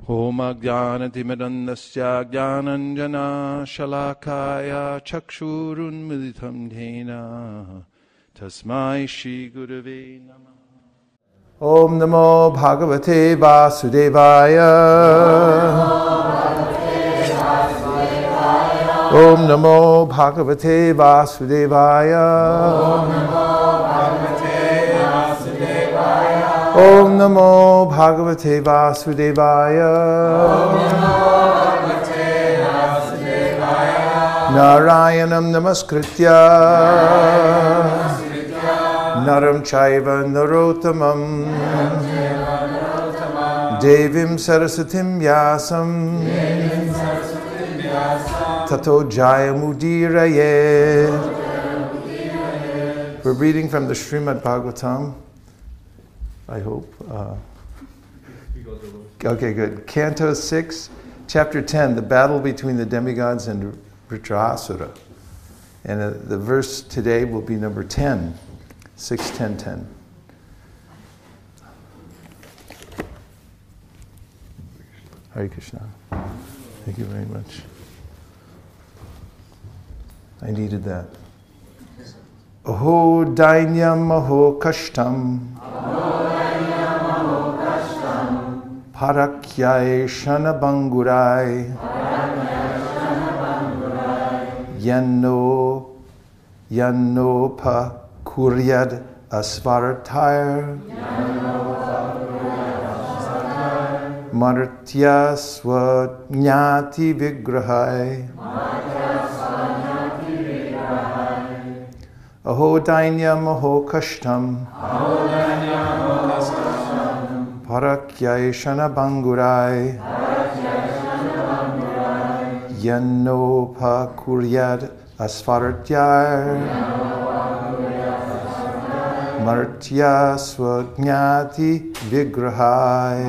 Om Ajnanatimidandasya Jnananjana Shalakaya Chakshurunmilitam Dhena Tasmai Shri Gurave Namah. Om Namo Bhagavate Vasudevaya. Om Namo Bhagavate Vasudevaya. Om Namo Bhagavate Vasudevaya. Narayanam Namaskritya Naram Chaiva Narottamam Devim Sarasatim Vyasam Tato Jayamudiraye. We're reading from the Srimad Bhagavatam, I hope. Okay, good. Canto 6, Chapter 10, the battle between the demigods and Vritrasura. And the verse today will be number 10, 6:10:10. Hare Krishna. Thank you very much. I needed that. Aho dainyam aho kashtam Parakyaye shanabangurai Yanno pa kuryad asvaratayar Martya swanyati vigrahai Aho dainyam aho kashtam Parakyai shanabangurai Yanno pa kuryad asvaratyar Martya swanyati vigrahai.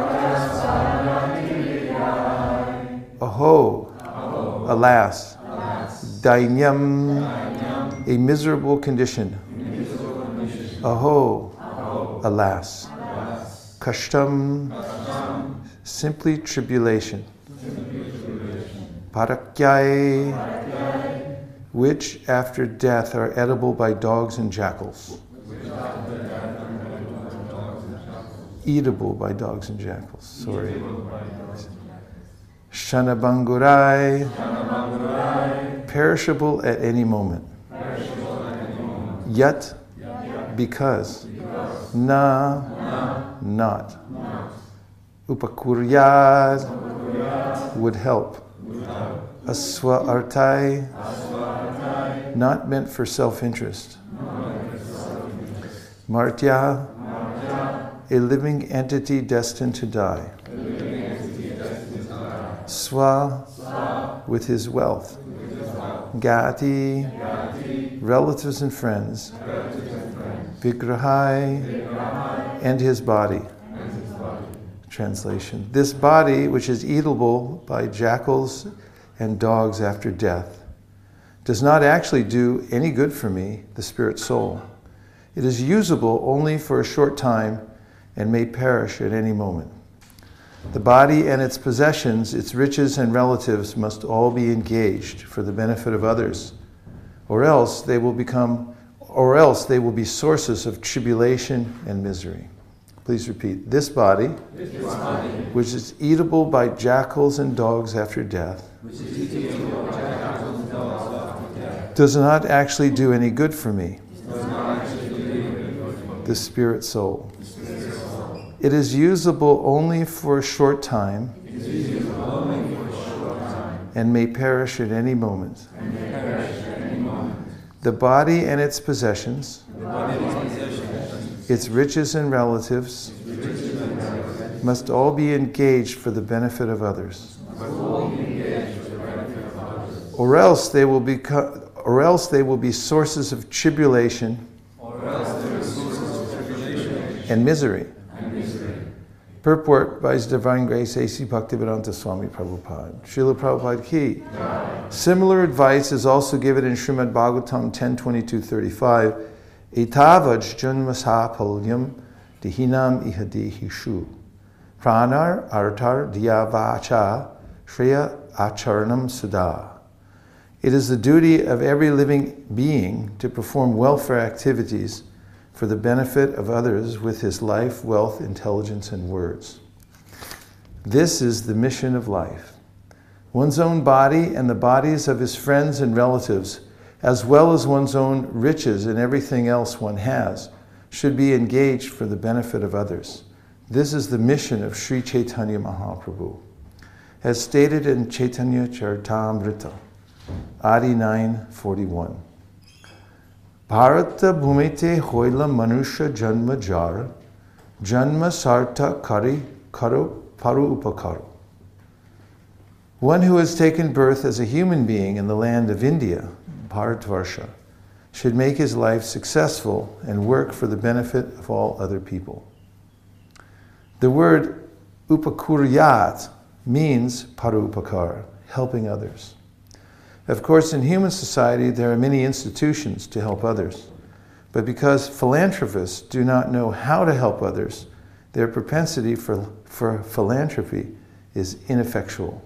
Aho, alas, dainyam, a miserable condition. Aho, alas. Kashtam, simply tribulation. Parakyai, which after death are edible by dogs and jackals. Eatable by dogs and jackals. Sorry. Shanabangurai, perishable at any moment. Yet, because. Na, not. Upakuryad, would help. Aswa artai, not meant for self-interest. Martya, a living entity destined to die. Swa, with his wealth. Gati, relatives and friends. Vigrahai, and his body. Translation. This body, which is eatable by jackals and dogs after death, does not actually do any good for me, the spirit soul. It is usable only for a short time and may perish at any moment. The body and its possessions, its riches and relatives must all be engaged for the benefit of others, or else they will be sources of tribulation and misery. Please repeat. This body, which is eatable by jackals and dogs after death, does not actually do any good for me, the spirit soul. It is usable only for a short time and may perish at any moment. The body and its possessions, its riches and relatives, must all be engaged for the benefit of others. Or else they will be sources of tribulation and misery. Purport by His Divine Grace A.C. Bhaktivedanta Swami Prabhupada. Srila Prabhupada ki. Similar advice is also given in Srimad Bhagavatam 10:22-35. Etavaj janmasha palyam dihinam ihadihishu. Pranar artar dhyavacha shreya acharanam sada. It is the duty of every living being to perform welfare activities for the benefit of others with his life, wealth, intelligence, and words. This is the mission of life. One's own body and the bodies of his friends and relatives, as well as one's own riches and everything else one has, should be engaged for the benefit of others. This is the mission of Sri Chaitanya Mahaprabhu. As stated in Chaitanya Charitamrita, Adi 9:41. Bharata bhumite hoila manusha janma jar, janma sarta kari karo paru upakaro. One who has taken birth as a human being in the land of India, Bharatvarsha, should make his life successful and work for the benefit of all other people. The word upakuryat means parupakara, helping others. Of course, in human society, there are many institutions to help others. But because philanthropists do not know how to help others, their propensity for philanthropy is ineffectual.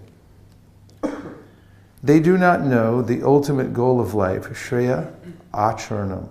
They do not know the ultimate goal of life, Shreya Acharanam,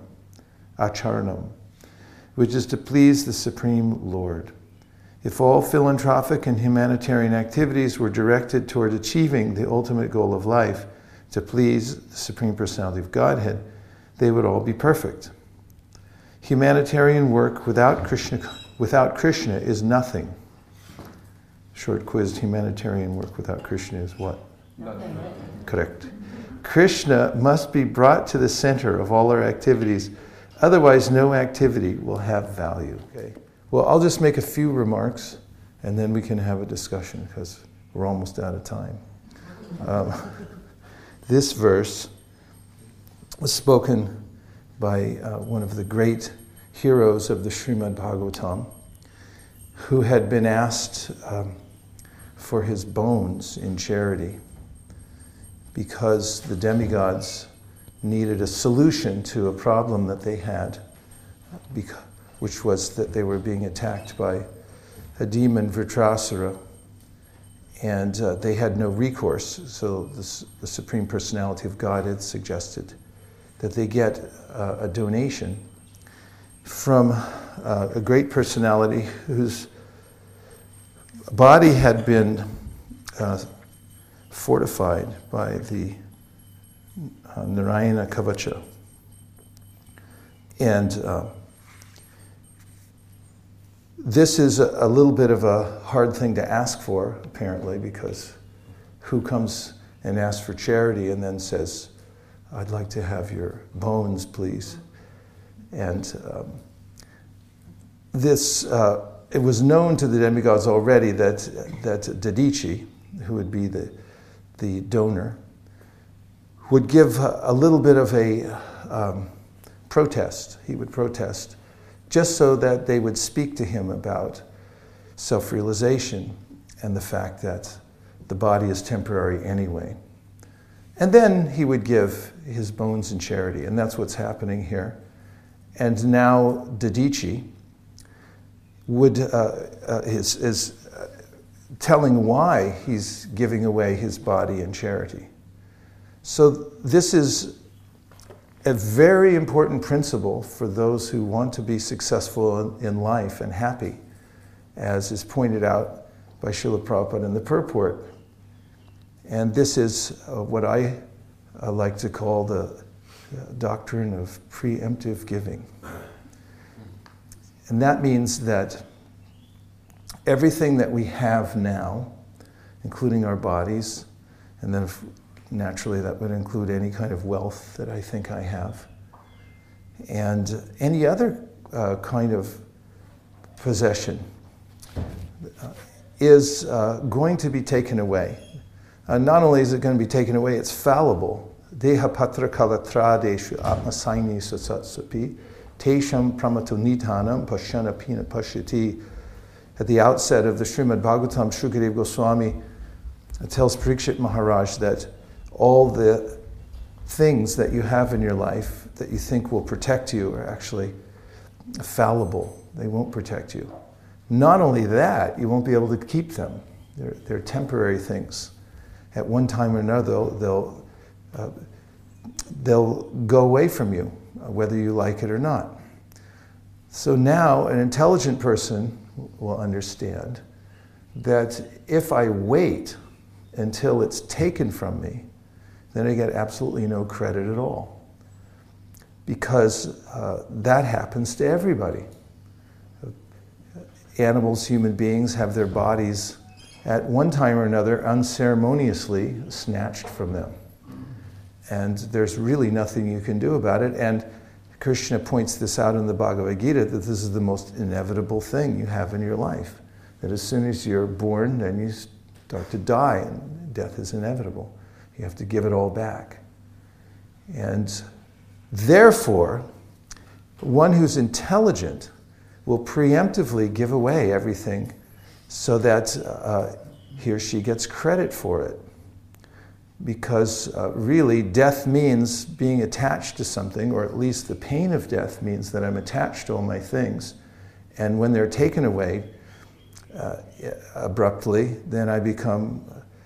which is to please the Supreme Lord. If all philanthropic and humanitarian activities were directed toward achieving the ultimate goal of life, to please the Supreme Personality of Godhead, they would all be perfect. Humanitarian work without Krishna is nothing. Short quiz, humanitarian work without Krishna is what? Nothing. Correct. Krishna must be brought to the center of all our activities, otherwise no activity will have value. Okay. Well, I'll just make a few remarks and then we can have a discussion because we're almost out of time. This verse was spoken by one of the great heroes of the Srimad Bhagavatam, who had been asked for his bones in charity because the demigods needed a solution to a problem that they had, which was that they were being attacked by a demon, Vritrasura, and they had no recourse. So the Supreme Personality of Godhead suggested that they get a donation from a great personality whose body had been fortified by the Narayana Kavacha. And this is a little bit of a hard thing to ask for, apparently, because who comes and asks for charity and then says, I'd like to have your bones, please. And it was known to the demigods already that Dadichi, who would be the donor, would give a little bit of a protest. He would protest just so that they would speak to him about self-realization and the fact that the body is temporary anyway. And then he would give his bones in charity, and that's what's happening here. And now Dadichi is telling why he's giving away his body in charity. So this is a very important principle for those who want to be successful in life and happy, as is pointed out by Srila Prabhupada in the purport. And this is what I like to call the doctrine of preemptive giving. And that means that everything that we have now, including our bodies, and then naturally that would include any kind of wealth that I think I have, and any other kind of possession, is going to be taken away. Not only is it going to be taken away, it's fallible. Deha patra kalatradeshu atmasaini sasatsapi tesham pramato nidhanam pashyana pina pashyati. At the outset of the Srimad Bhagavatam, Shukadeva Goswami tells Parikshit Maharaj that all the things that you have in your life that you think will protect you are actually fallible. They won't protect you. Not only that, you won't be able to keep them. They're temporary things. At one time or another, they'll go away from you, whether you like it or not. So now an intelligent person will understand that if I wait until it's taken from me, then I get absolutely no credit at all. Because that happens to everybody. Animals, human beings have their bodies at one time or another unceremoniously snatched from them. And there's really nothing you can do about it. And Krishna points this out in the Bhagavad Gita, that this is the most inevitable thing you have in your life. That as soon as you're born, then you start to die, and death is inevitable. You have to give it all back. And therefore, one who's intelligent will preemptively give away everything so that he or she gets credit for it. Because really, death means being attached to something, or at least the pain of death means that I'm attached to all my things. And when they're taken away abruptly, then I become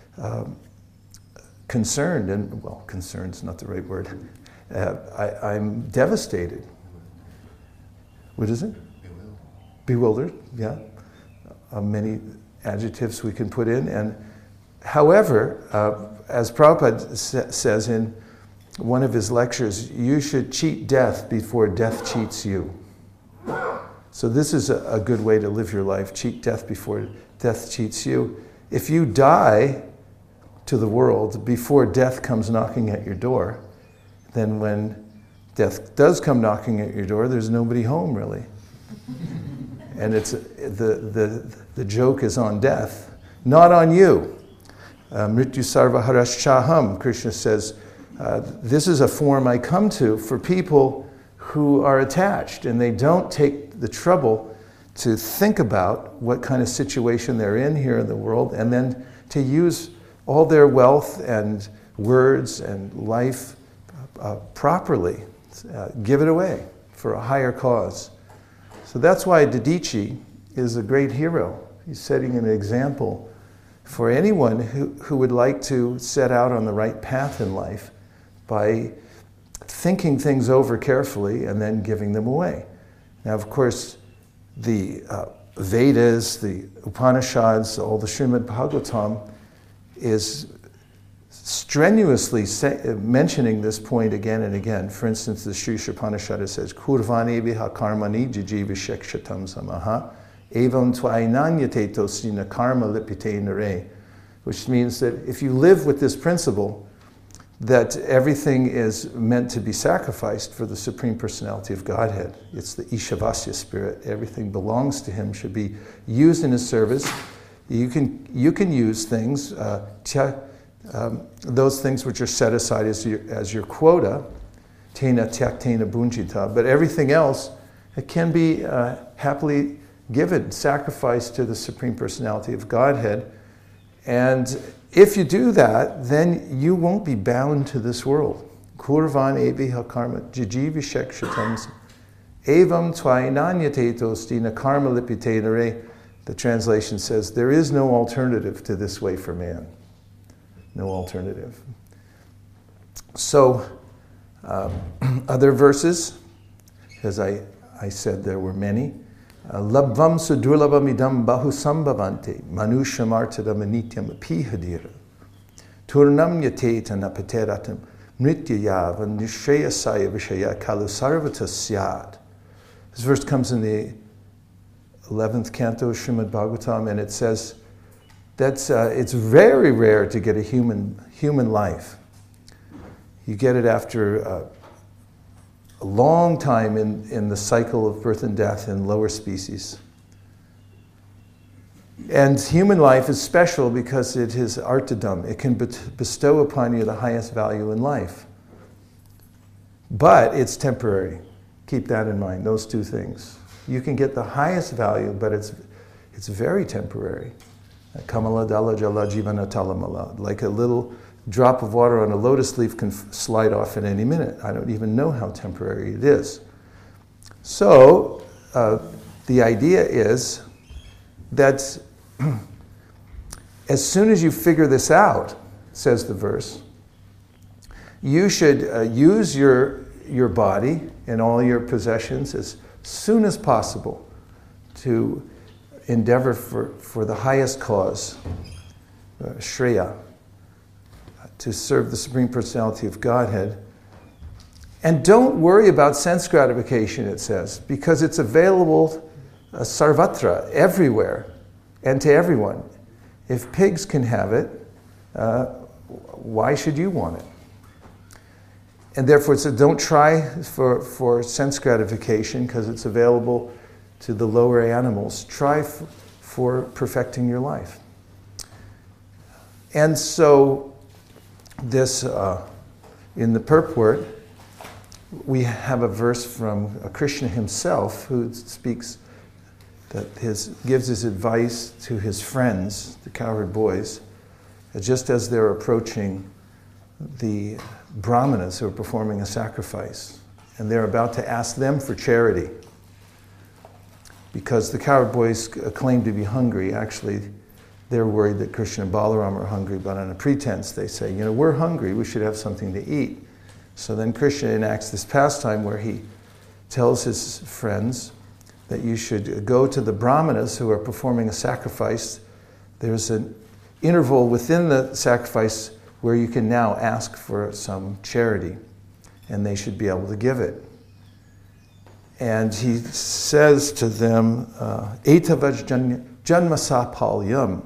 concerned, and well, concerned's not the right word. I'm devastated. What is it? Bewildered, yeah. Many adjectives we can put in. And however, as Prabhupada says in one of his lectures, you should cheat death before death cheats you. So this is a good way to live your life. Cheat death before death cheats you. If you die to the world before death comes knocking at your door, then when death does come knocking at your door, there's nobody home really. And it's the joke is on death, not on you. Mrityu sarva harashchaham, Krishna says, this is a form I come to for people who are attached and they don't take the trouble to think about what kind of situation they're in here in the world, and then to use all their wealth and words and life properly, give it away for a higher cause. So that's why Didichi is a great hero. He's setting an example for anyone who would like to set out on the right path in life by thinking things over carefully and then giving them away. Now, of course, the Vedas, the Upanishads, all the Srimad Bhagavatam is strenuously mentioning this point again and again. For instance, the Sri Upanishad says, Kurvani viha karmani jijivishekshatam samaha evam tvainanyate tosina karma lipite nare, which means that if you live with this principle that everything is meant to be sacrificed for the Supreme Personality of Godhead, it's the Ishavasya spirit, everything belongs to Him, should be used in His service. You can use things, those things which are set aside as your quota, tena tyaktena bunjita, but everything else, it can be happily given, sacrificed to the Supreme Personality of Godhead. And if you do that, then you won't be bound to this world. Kurvan ebiha karma jijivishekshitams evam tvainanyate tostina karma lipite nare. The translation says, there is no alternative to this way for man. No alternative. So, other verses, as I said, there were many. Labvam sudurlabam idam bahusambhavante manushamartadam anityam apihadira turnam yateta napateratam mrityayavan nishreyasaya vishaya kalusarvata syad. This verse comes in the 11th canto of Srimad Bhagavatam, and it says that it's very rare to get a human life. You get it after a long time in the cycle of birth and death in lower species. And human life is special because it is artadam. It can bestow upon you the highest value in life. But it's temporary. Keep that in mind, those two things. You can get the highest value, but it's very temporary. Kamala dala jala jivana talamala. Like a little drop of water on a lotus leaf can slide off at any minute. I don't even know how temporary it is. So, the idea is that as soon as you figure this out, says the verse, you should use your body and all your possessions as soon as possible to endeavor for the highest cause, Shreya, to serve the Supreme Personality of Godhead. And don't worry about sense gratification, it says, because it's available sarvatra, everywhere, and to everyone. If pigs can have it, why should you want it? And therefore, so don't try for sense gratification because it's available to the lower animals. Try for perfecting your life. And so, this in the purport, we have a verse from Krishna himself who speaks that gives his advice to his friends, the cowherd boys, just as they're approaching the brahmanas who are performing a sacrifice, and they're about to ask them for charity. Because the cowherd boys claim to be hungry. Actually, they're worried that Krishna and Balaram are hungry, but on a pretense they say, we're hungry, we should have something to eat. So then Krishna enacts this pastime where he tells his friends that you should go to the brahmanas who are performing a sacrifice. There's an interval within the sacrifice where you can now ask for some charity, and they should be able to give it. And he says to them, Etavaj janmasa palyam,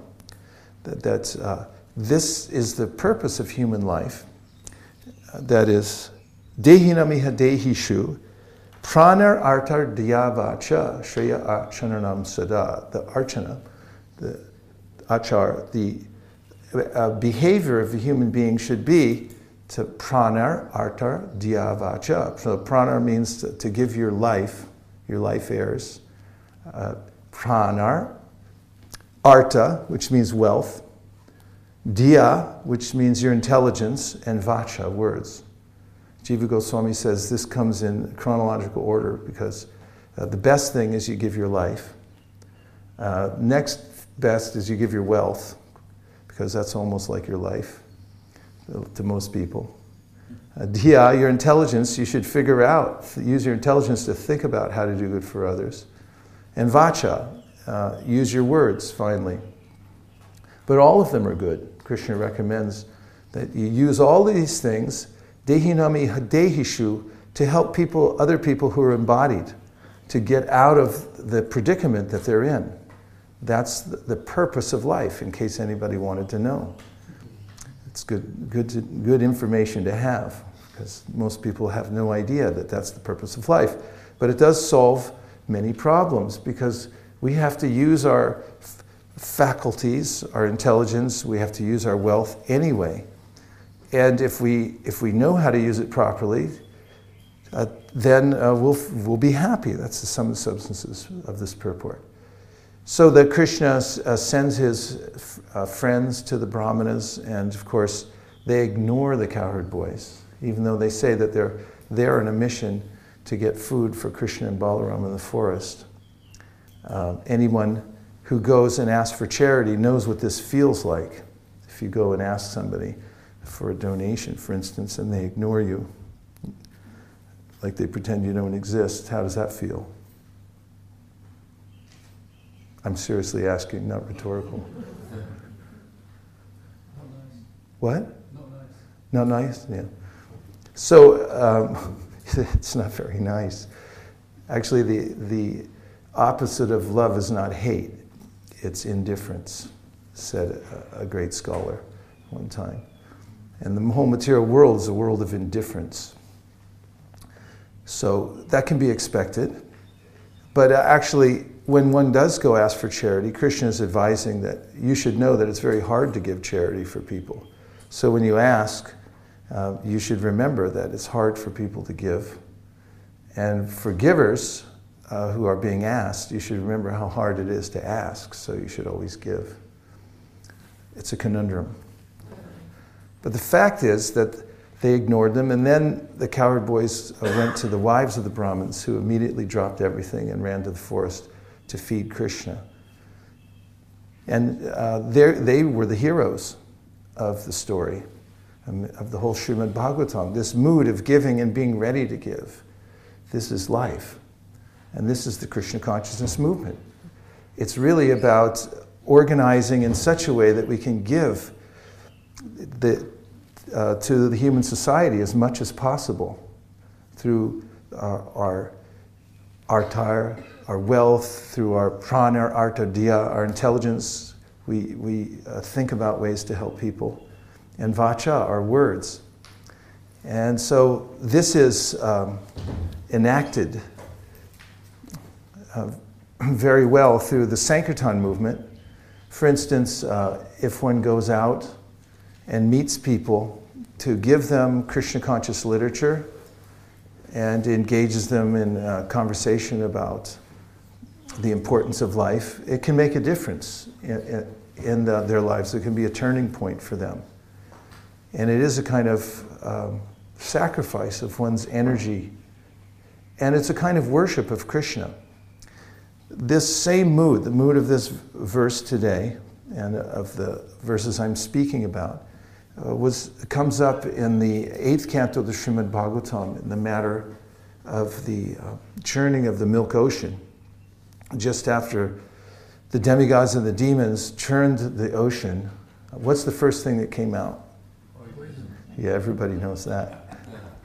that this is the purpose of human life, that is, dehinamiha dehishu, pranar artar dhyavacha, shreya archananam sada, the archana, the achar, the behavior of a human being should be to pranar artar dhyavacha. So pranar means to give your life heirs. Pranar, arta, which means wealth, dhya, which means your intelligence, and vacha, words. Jiva Goswami says this comes in chronological order because the best thing is you give your life. Next best is you give your wealth, because that's almost like your life to most people. Dhya, your intelligence, you should figure out, use your intelligence to think about how to do good for others. And vacha, use your words, finally. But all of them are good. Krishna recommends that you use all these things, dehinami hadehishu, to help other people who are embodied, to get out of the predicament that they're in. That's the purpose of life, in case anybody wanted to know. It's good information to have, because most people have no idea that that's the purpose of life. But it does solve many problems, because we have to use our faculties, our intelligence, we have to use our wealth anyway. And if we know how to use it properly, then we'll be happy. That's the sum and substances of this purport. So that Krishna sends his friends to the brahmanas, and of course they ignore the cowherd boys, even though they say that they're there on a mission to get food for Krishna and Balaram in the forest. Anyone who goes and asks for charity knows what this feels like. If you go and ask somebody for a donation, for instance, and they ignore you, like they pretend you don't exist, how does that feel? I'm seriously asking, not rhetorical. Not nice. What? Not nice. Not nice? Yeah. So, it's not very nice. Actually, the opposite of love is not hate. It's indifference, said a great scholar one time. And the whole material world is a world of indifference. So that can be expected. But actually, when one does go ask for charity, Krishna is advising that you should know that it's very hard to give charity for people. So when you ask, you should remember that it's hard for people to give. And for givers who are being asked, you should remember how hard it is to ask, so you should always give. It's a conundrum. But the fact is that they ignored them, and then the cowherd boys went to the wives of the Brahmins, who immediately dropped everything and ran to the forest to feed Krishna. And they were the heroes of the story, of the whole Srimad Bhagavatam. This mood of giving and being ready to give. This is life. And this is the Krishna consciousness movement. It's really about organizing in such a way that we can give to the human society as much as possible through our artar, our wealth, through our prana, our arta, diya, our intelligence. We think about ways to help people. And vacha, our words. And so this is enacted very well through the Sankirtan movement. For instance, if one goes out and meets people, to give them Krishna conscious literature and engages them in conversation about the importance of life, it can make a difference in their lives. It can be a turning point for them. And it is a kind of sacrifice of one's energy. And it's a kind of worship of Krishna. This same mood, the mood of this verse today, and of the verses I'm speaking about, comes up in the 8th canto of the Srimad Bhagavatam, in the matter of the churning of the milk ocean. Just after the demigods and the demons churned the ocean, what's the first thing that came out? Poison. Yeah, everybody knows that.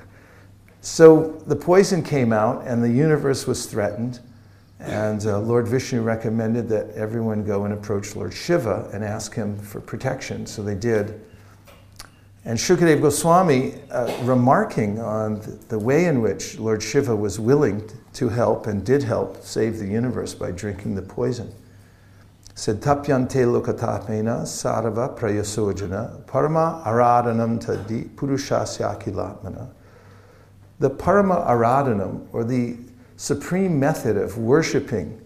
So the poison came out and the universe was threatened, and Lord Vishnu recommended that everyone go and approach Lord Shiva and ask him for protection. So they did. And Shukadeva Goswami, remarking on the way in which Lord Shiva was willing to help and did help save the universe by drinking the poison, said, Tapyante lokatapena sarava prayasojana parama aradhanam tadi purushasya akilatmana. The parama aradhanam, or the supreme method of worshiping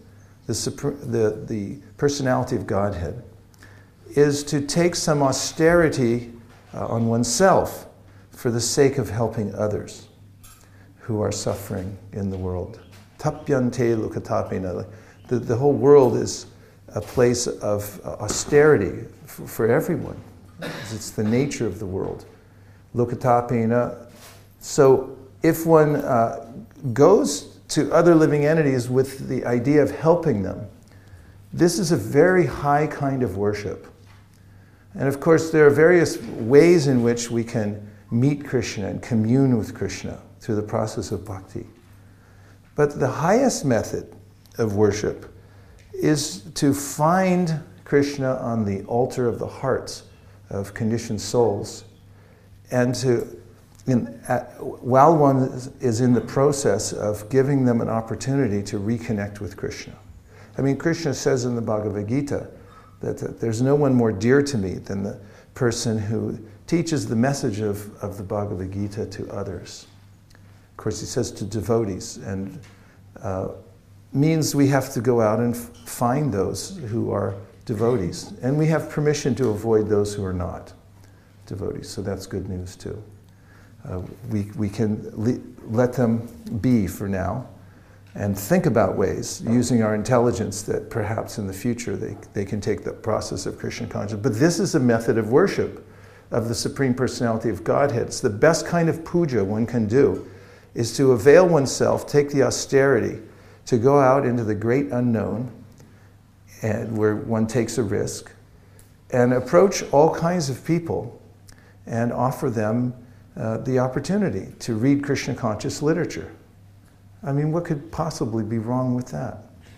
the personality of Godhead, is to take some austerity on oneself for the sake of helping others who are suffering in the world. Tapyante lokatapena. The whole world is a place of austerity for everyone. It's the nature of the world. Lokatapena. So if one goes to other living entities with the idea of helping them, this is a very high kind of worship. And of course, there are various ways in which we can meet Krishna and commune with Krishna through the process of bhakti. But the highest method of worship is to find Krishna on the altar of the hearts of conditioned souls, and while one is in the process of giving them an opportunity to reconnect with Krishna. I mean, Krishna says in the Bhagavad Gita that there's no one more dear to me than the person who teaches the message of the Bhagavad Gita to others. Of course, he says to devotees, and means we have to go out and find those who are devotees. And we have permission to avoid those who are not devotees, so that's good news too. We can let them be for now, and think about ways, using our intelligence, that perhaps in the future they can take the process of Krishna consciousness. But this is a method of worship of the Supreme Personality of Godhead. It's the best kind of puja one can do, is to avail oneself, take the austerity, to go out into the great unknown, and where one takes a risk, and approach all kinds of people and offer them the opportunity to read Krishna conscious literature. I mean, what could possibly be wrong with that?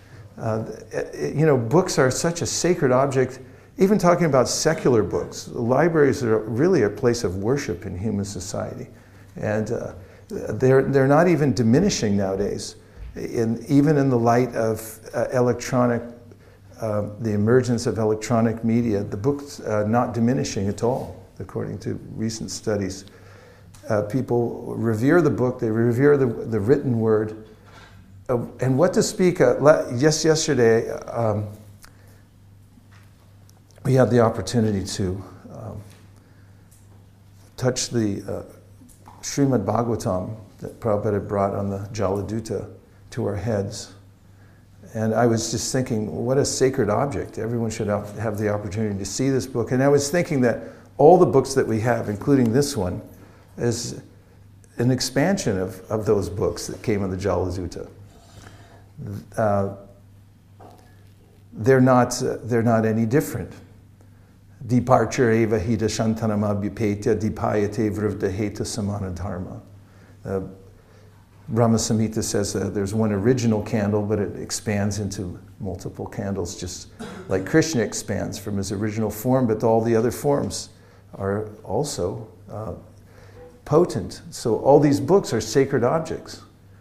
Books are such a sacred object. Even talking about secular books, libraries are really a place of worship in human society. And they're not even diminishing nowadays, even in the light of the emergence of electronic media. The book's not diminishing at all, according to recent studies. People revere the book, they revere the written word. And what to speak of, just yesterday, we had the opportunity to touch the Srimad Bhagavatam that Prabhupada brought on the Jaladuta to our heads. And I was just thinking, what a sacred object. Everyone should have the opportunity to see this book. And I was thinking that all the books that we have, including this one, is an expansion of those books that came in the Jala Sutta. They're not any different. Departure eva hita shantanama bipetya dipayate vrivda heta samana dharma. Brahma Samhita says that there's one original candle, but it expands into multiple candles, just like Krishna expands from his original form, but all the other forms are also potent. So all these books are sacred objects.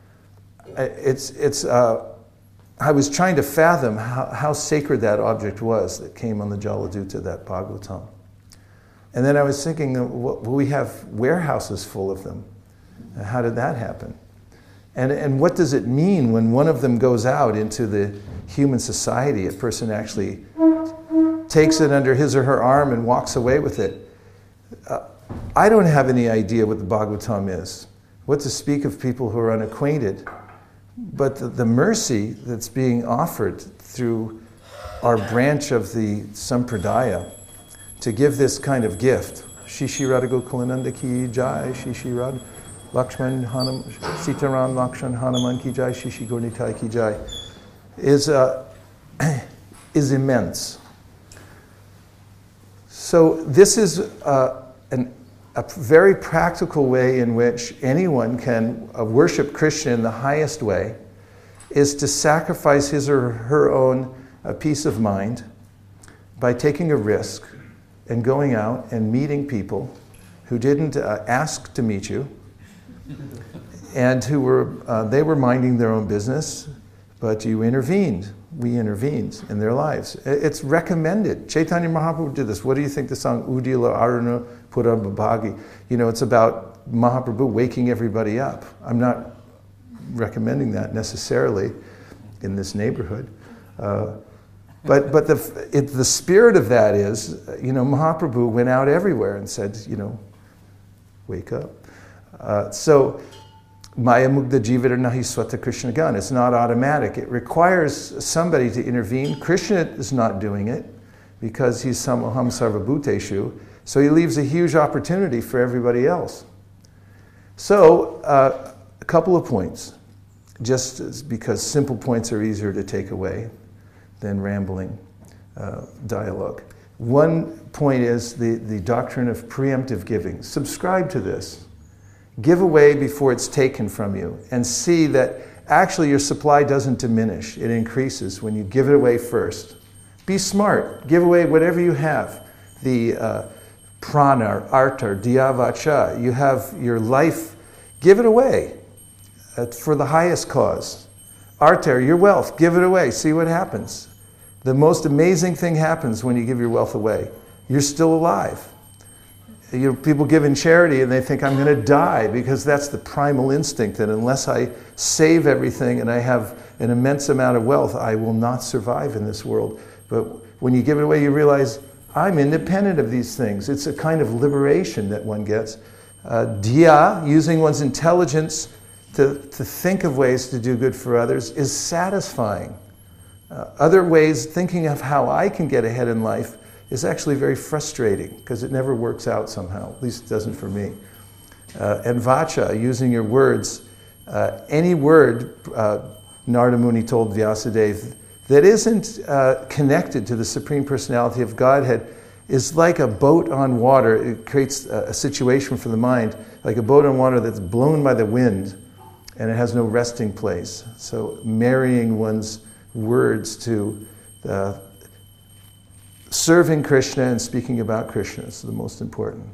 I was trying to fathom how sacred that object was that came on the Jala Sutta, that Bhagavatam. And then I was thinking, well, we have warehouses full of them. How did that happen? And what does it mean when one of them goes out into the human society? A person actually takes it under his or her arm and walks away with it. I don't have any idea what the Bhagavatam is, what to speak of people who are unacquainted. But the mercy that's being offered through our branch of the Sampradaya to give this kind of gift, Shishi Radha Gokulananda ki jai, Shishi Radha Lakshman Hanam, Sitaram Lakshman Hanuman ki jai, Shishi Gaurnitai ki jai, is immense. So this is a very practical way in which anyone can worship Krishna in the highest way, is to sacrifice his or her own peace of mind by taking a risk and going out and meeting people who didn't ask to meet you, and who were minding their own business, but you intervened. We intervened in their lives. It's recommended. Chaitanya Mahaprabhu did this. What do you think the song Udila Aruna Pura Babagi? It's about Mahaprabhu waking everybody up. I'm not recommending that necessarily in this neighborhood. But the spirit of that is, Mahaprabhu went out everywhere and said, wake up. So Maya Mugdha Jivita Nahi Swata Krishna Gan. It's not automatic. It requires somebody to intervene. Krishna is not doing it because he's Samoham Sarvabhuteshu. So he leaves a huge opportunity for everybody else. So a couple of points, just because simple points are easier to take away than rambling dialogue. One point is the doctrine of preemptive giving. Subscribe to this. Give away before it's taken from you, and see that actually your supply doesn't diminish. It increases when you give it away first. Be smart. Give away whatever you have. The prana, arta, dhyavacha. You have your life. Give it away for the highest cause. Arta, your wealth. Give it away. See what happens. The most amazing thing happens when you give your wealth away. You're still alive. People give in charity and they think, I'm going to die, because that's the primal instinct, that unless I save everything and I have an immense amount of wealth, I will not survive in this world. But when you give it away, you realize, I'm independent of these things. It's a kind of liberation that one gets. Dhya, using one's intelligence to think of ways to do good for others, is satisfying. Other ways, thinking of how I can get ahead in life, is actually very frustrating, because it never works out somehow. At least it doesn't for me. And vacha, using your words. Any word, Narada Muni told Vyasadeva, that isn't connected to the Supreme Personality of Godhead is like a boat on water. It creates a situation for the mind, like a boat on water that's blown by the wind, and it has no resting place. So marrying one's words to serving Krishna and speaking about Krishna is the most important.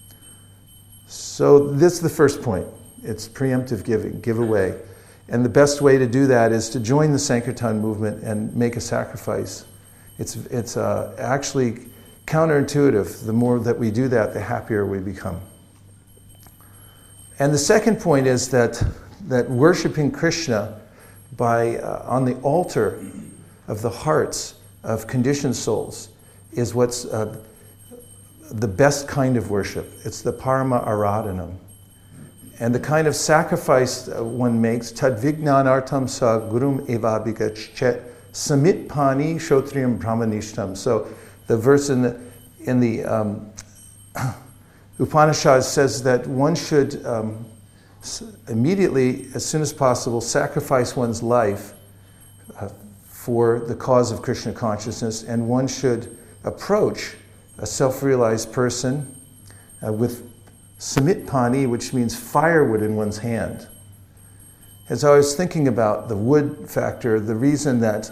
So this is the first point. It's preemptive giving, give away. And the best way to do that is to join the Sankirtan movement and make a sacrifice. It's actually counterintuitive. The more that we do that, the happier we become. And the second point is that worshiping Krishna by on the altar of the hearts of conditioned souls is what's the best kind of worship. It's the Parama Aradhanam. And the kind of sacrifice one makes, tad vijnanartam sa gurum evabhigachet samit pani shotriyam brahmanishtam. So the verse in the Upanishad says that one should immediately, as soon as possible, sacrifice one's life for the cause of Krishna consciousness, and one should approach a self-realized person with samit pani, which means firewood in one's hand. As I was thinking about the wood factor, the reason that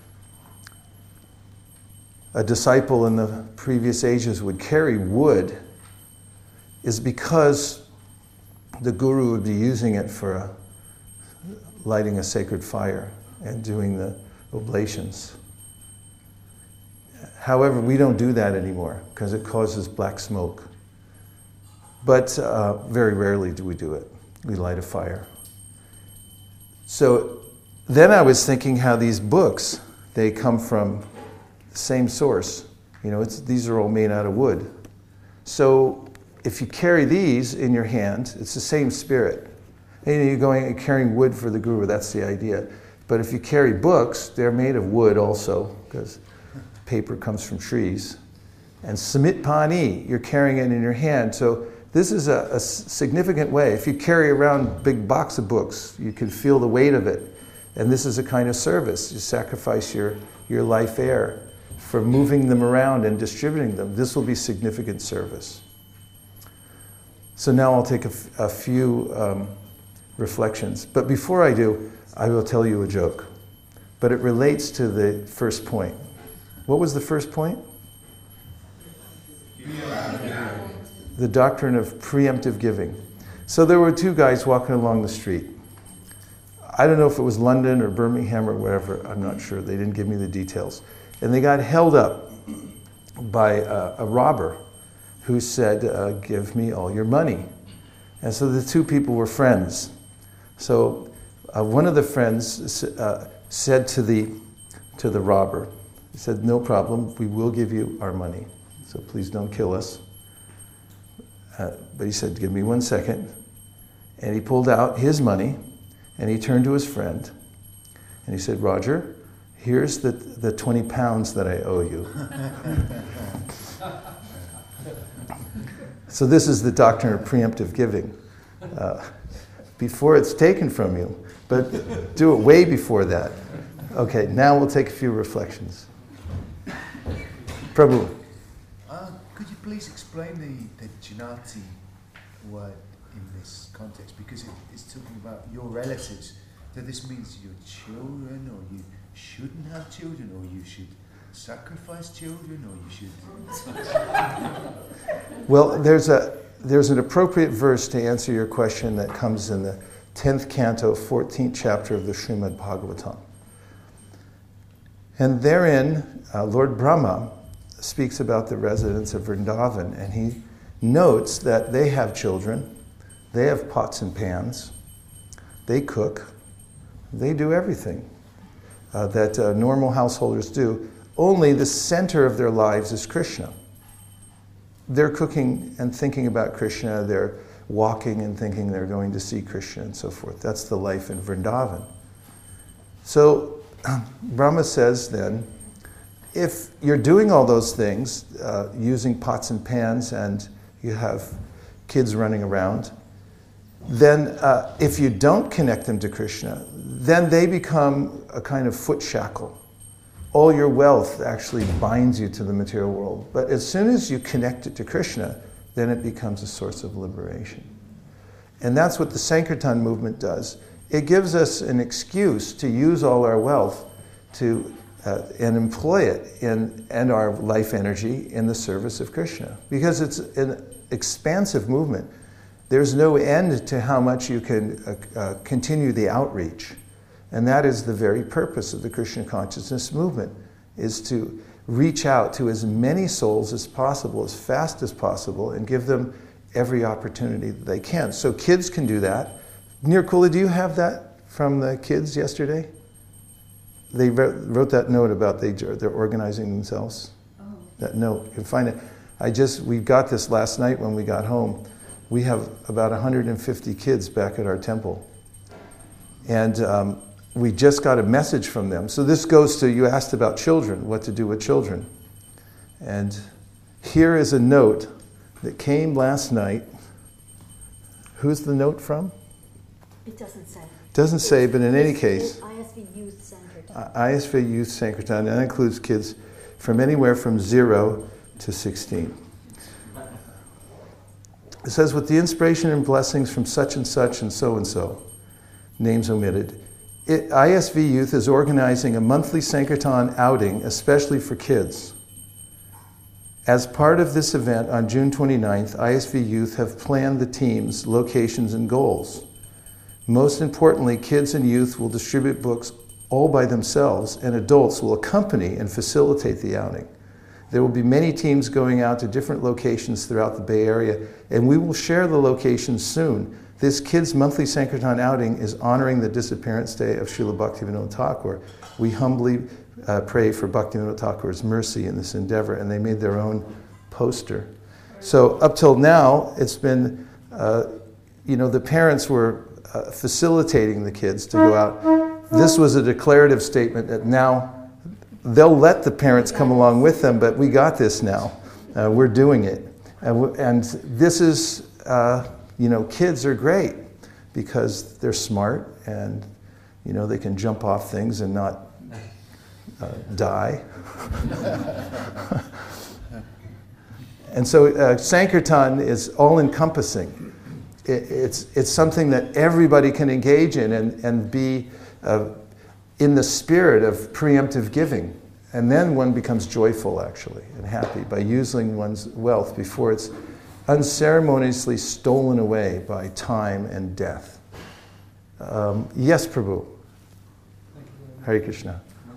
a disciple in the previous ages would carry wood is because the guru would be using it for lighting a sacred fire and doing the oblations. However, we don't do that anymore because it causes black smoke. But very rarely do we do it. We light a fire. So then I was thinking how these books, they come from the same source. These are all made out of wood. So if you carry these in your hand, it's the same spirit. And you're going and carrying wood for the guru, that's the idea. But if you carry books, they're made of wood also, because paper comes from trees. And samit pani, you're carrying it in your hand. So this is a significant way. If you carry around a big box of books, you can feel the weight of it. And this is a kind of service. You sacrifice your life air for moving them around and distributing them. This will be significant service. So now I'll take a few reflections. But before I do, I will tell you a joke. But it relates to the first point. What was the first point? The doctrine of preemptive giving. So there were two guys walking along the street. I don't know if it was London or Birmingham or wherever, I'm not sure. They didn't give me the details. And they got held up by a robber who said, give me all your money. And so the two people were friends. So one of the friends said to the robber, he said, no problem, we will give you our money. So please don't kill us. But he said, give me 1 second. And he pulled out his money and he turned to his friend and he said, Roger, here's the 20 pounds that I owe you. So this is the doctrine of preemptive giving. Before it's taken from you, but do it way before that. Okay, now we'll take a few reflections. Prabhu. Could you please explain the Janati word in this context? Because it's talking about your relatives. So this means your children, or you shouldn't have children, or you should sacrifice children, or you should... Well, there's an appropriate verse to answer your question that comes in the 10th canto, 14th chapter of the Srimad Bhagavatam. And therein, Lord Brahma speaks about the residents of Vrindavan, and he notes that they have children, they have pots and pans, they cook, they do everything that normal householders do. Only the center of their lives is Krishna. They're cooking and thinking about Krishna, they're walking and thinking they're going to see Krishna and so forth. That's the life in Vrindavan. So Brahma says then, if you're doing all those things, using pots and pans, and you have kids running around, then if you don't connect them to Krishna, then they become a kind of foot shackle. All your wealth actually binds you to the material world. But as soon as you connect it to Krishna, then it becomes a source of liberation. And that's what the Sankirtan movement does. It gives us an excuse to use all our wealth and employ it and our life energy in the service of Krishna. Because it's an expansive movement. There's no end to how much you can continue the outreach. And that is the very purpose of the Krishna consciousness movement, is to reach out to as many souls as possible, as fast as possible, and give them every opportunity that they can. So kids can do that. Nirkula, do you have that from the kids yesterday? They wrote that note about they're organizing themselves. Oh. That note, you can find it. We got this last night when we got home. we have about 150 kids back at our temple. And we just got a message from them. So this goes to, you asked about children, what to do with children. And here is a note that came last night. Who's the note from? It doesn't say. Doesn't say, but in any case. ISV Youth Sankirtan. ISV Youth Sankirtan, that includes kids from anywhere from 0 to 16. It says, with the inspiration and blessings from such and so, names omitted, ISV Youth is organizing a monthly Sankirtan outing, especially for kids. As part of this event on June 29th, ISV Youth have planned the teams, locations, and goals. Most importantly, kids and youth will distribute books all by themselves, and adults will accompany and facilitate the outing. There will be many teams going out to different locations throughout the Bay Area, and we will share the locations soon. This Kids Monthly Sankirtan outing is honoring the disappearance day of Srila Bhaktivinoda Thakur. We humbly pray for Bhaktivinoda Thakur's mercy in this endeavor, and they made their own poster. So up till now, it's been, the parents were facilitating the kids to go out. This was a declarative statement that now they'll let the parents come along with them, but we got this now. We're doing it. And this is, kids are great because they're smart and, they can jump off things and not die. And so Sankirtan is all-encompassing. It's something that everybody can engage in and be in the spirit of preemptive giving. And then one becomes joyful, actually, and happy by using one's wealth before it's unceremoniously stolen away by time and death. Yes, Prabhu. Hare Krishna.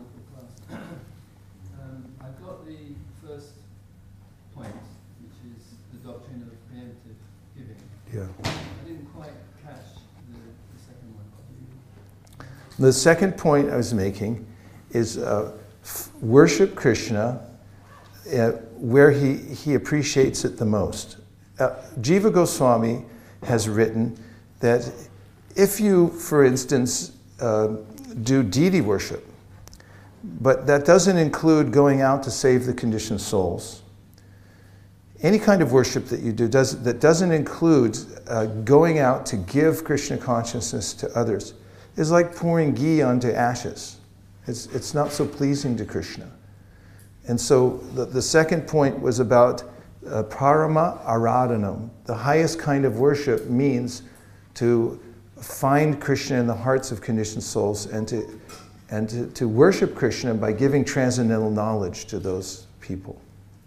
I've got the first point, which is the doctrine of preemptive giving. Yeah. I didn't quite catch the second one. The second point I was making is worship Krishna where he appreciates it the most. Jiva Goswami has written that if you, for instance, do deity worship, but that doesn't include going out to save the conditioned souls, any kind of worship that you do that doesn't include going out to give Krishna consciousness to others is like pouring ghee onto ashes. It's not so pleasing to Krishna. And so the second point was about parama aradhanam. The highest kind of worship means to find Krishna in the hearts of conditioned souls and to worship Krishna by giving transcendental knowledge to those people.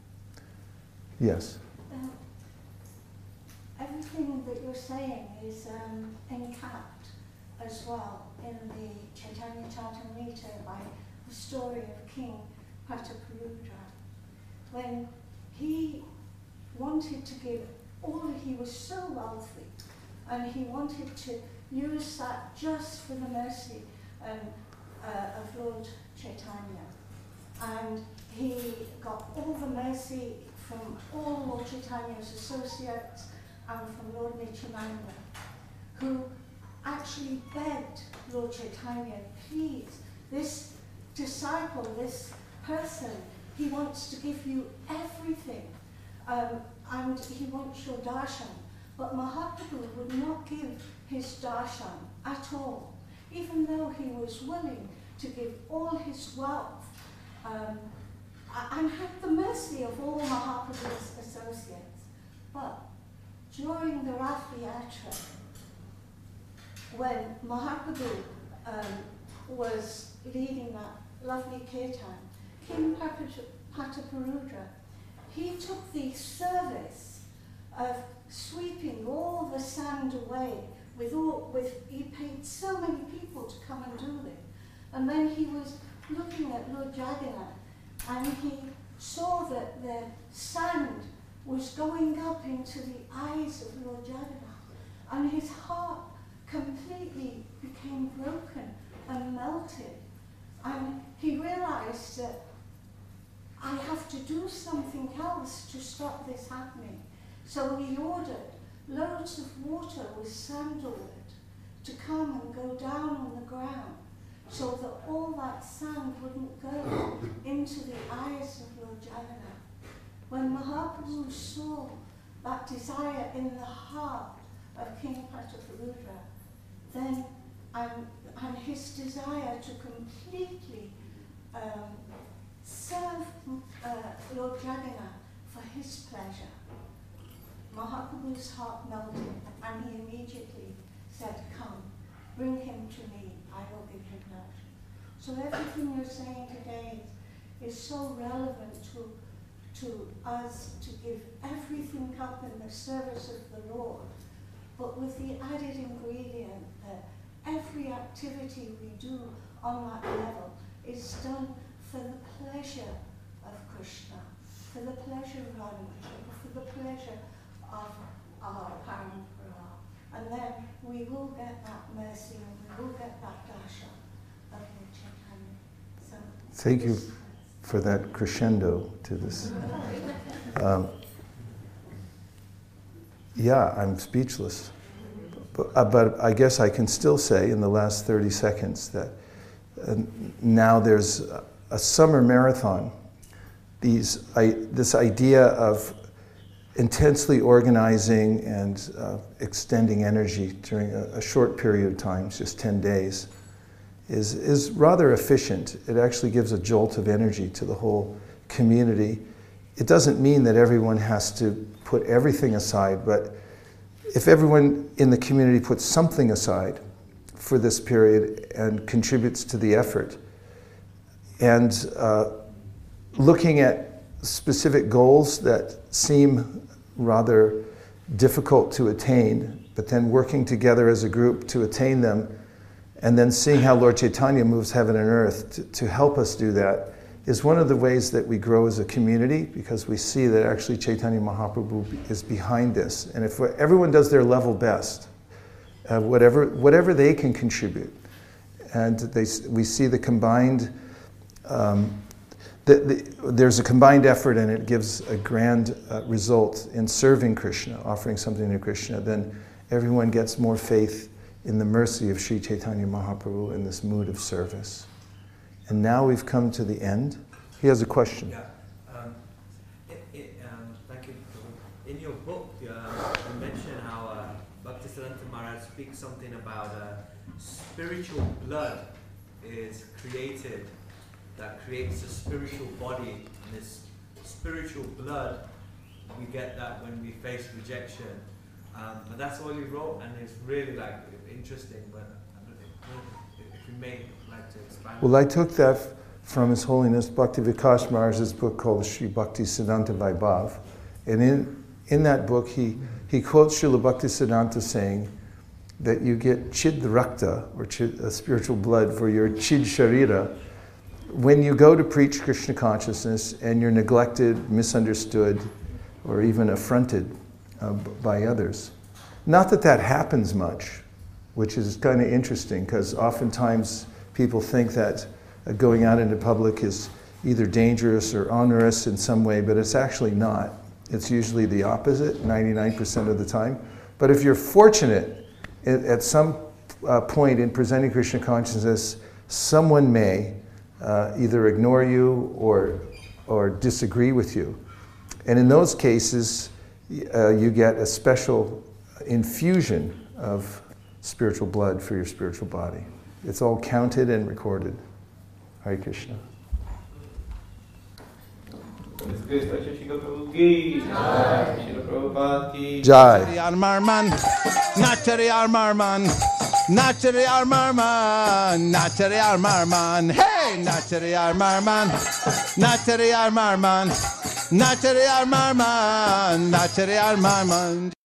Yes? Everything that you're saying is encapped as well in the Chaitanya Charitamrita by the story of King Prataparudra. When he wanted to give he was so wealthy, and he wanted to use that just for the mercy of Lord Chaitanya. And he got all the mercy from all Lord Chaitanya's associates and from Lord Nityananda, who actually begged Lord Chaitanya, please, this disciple, this person, he wants to give you everything, and he wants your darshan. But Mahaprabhu would not give his darshan at all, even though he was willing to give all his wealth and had the mercy of all Mahaprabhu's associates. But during the Rath Yatra, when Mahaprabhu was leading that lovely kirtan, King Prataparudra, he took the service of sweeping all the sand away he paid so many people to come and do this. And then he was looking at Lord Jagannath, and he saw that the sand was going up into the eyes of Lord Jagannath, and his heart completely became broken and melted. And he realized that I have to do something else to stop this happening. So he ordered loads of water with sandalwood to come and go down on the ground so that all that sand wouldn't go into the eyes of Lord Jagannath. When Mahaprabhu saw that desire in the heart of King Prataparudra, then and his desire to completely serve Lord Jagannath for his pleasure, Mahaprabhu's heart melted, and he immediately said, "Come, bring him to me, I will give him nourishment." So everything you're saying today is so relevant to us to give everything up in the service of the Lord, but with the added ingredient that every activity we do on that level is done for the pleasure of Krishna, for the pleasure of Radharani, for the pleasure of our Parampara. And then we will get that mercy and we will get that darshan of Lord Chaitanya. So thank you for that crescendo to this. Yeah, I'm speechless. But I guess I can still say in the last 30 seconds that now there's a summer marathon. This idea of intensely organizing and extending energy during a short period of time, just 10 days, is rather efficient. It actually gives a jolt of energy to the whole community. It doesn't mean that everyone has to put everything aside, but if everyone in the community puts something aside for this period and contributes to the effort, and looking at specific goals that seem rather difficult to attain, but then working together as a group to attain them, and then seeing how Lord Chaitanya moves heaven and earth to help us do that, is one of the ways that we grow as a community, because we see that actually Chaitanya Mahaprabhu is behind this. And if everyone does their level best, whatever they can contribute, and we see the combined, there's a combined effort and it gives a grand result in serving Krishna, offering something to Krishna, then everyone gets more faith in the mercy of Sri Chaitanya Mahaprabhu in this mood of service. And now we've come to the end. He has a question. Yeah. Thank you. In your book, you mention how Bhaktisiddhanta Maharaj speaks something about spiritual blood is created, that creates a spiritual body. And this spiritual blood, we get that when we face rejection. But that's all you wrote, and it's really interesting. But if you may like to expand. Well, I took that from His Holiness Bhakti Vikas Maharaj's book called Sri Bhaktisiddhanta Vaibhav. And in that book, he quotes Srila Bhaktisiddhanta saying that you get chid rakta, or spiritual blood, for your chid sharira when you go to preach Krishna consciousness and you're neglected, misunderstood, or even affronted by others. Not that that happens much, which is kind of interesting, because oftentimes people think that going out into public is either dangerous or onerous in some way, but it's actually not. It's usually the opposite, 99% of the time. But if you're fortunate, at some point in presenting Krishna consciousness, someone may either ignore you or disagree with you. And in those cases, you get a special infusion of spiritual blood for your spiritual body. It's all counted and recorded. Hare Krishna. Jai. Armarman, Nachari Armarman, Nachari Armarman, Nachari Armarman, hey, Nachari Armarman, Nachari Armarman, Nachari Armarman, Nachari Armarman.